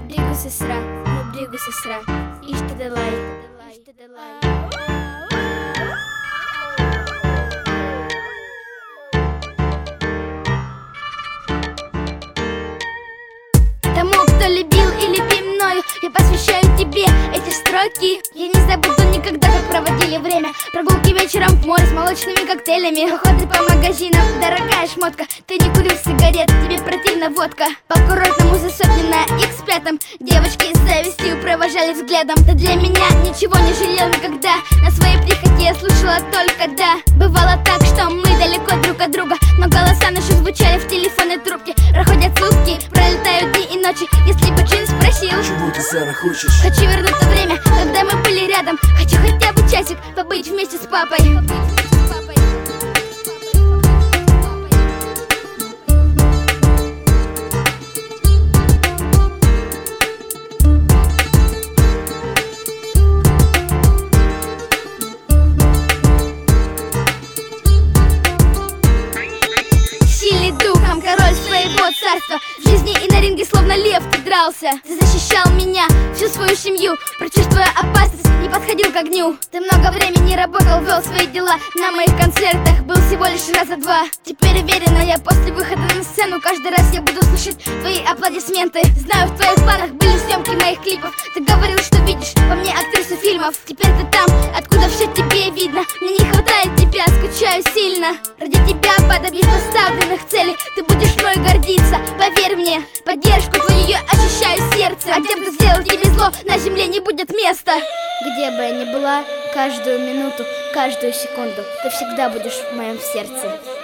brigo se será, no brigo se será. İşte delay, işte delay. Тому, кто любил и любим мною, я посвящаю тебе эти строки. Я не забуду никогда, как проводили время. Прогулки вечером в море с молочными коктейлями, походы по магазинам, дорогая шмотка. Ты не курил сигарет, тебе противна водка. По курортному за сотни на X5. Девочки с завистью провожали взглядом. Ты для меня ничего не жалел никогда. На своей прихоти я слушала только да. Бывало так, что мы далеко друг от друга, но голоса наши звучали в телефонной трубке. Проходят сутки, пролетают дни и ночи. Если бы Джин спросил: чего ты, Сара, хочешь? Хочу вернуть то время, когда мы были рядом. Хочу хотя бы часик побыть вместе с папой. Сильный духом, король своего царства. В жизни и на ринге словно лев ты дрался. Ты защищал меня, всю свою семью. Прочувствуя опасность, не подходил к огню. Ты много времени работал, вел свои дела. На моих концертах был всего лишь раза два. Теперь уверена я, после выхода на сцену каждый раз я буду слышать твои аплодисменты. Знаю, в твоих планах были съемки моих клипов. Ты говорил, что видишь во мне актрису фильмов. Теперь ты там, откуда все тебе видно. Мне не хватает тебя, скучаю сильно. Ради тебя подобьюсь поставленных целей. Ты будешь мной гордиться, поверь мне. Поддержку твою я ощущаю сердцем. А тем, кто сделал тебе зло, на земле не будет места. Где бы я ни была, каждую минуту, каждую секунду, ты всегда будешь в моем сердце.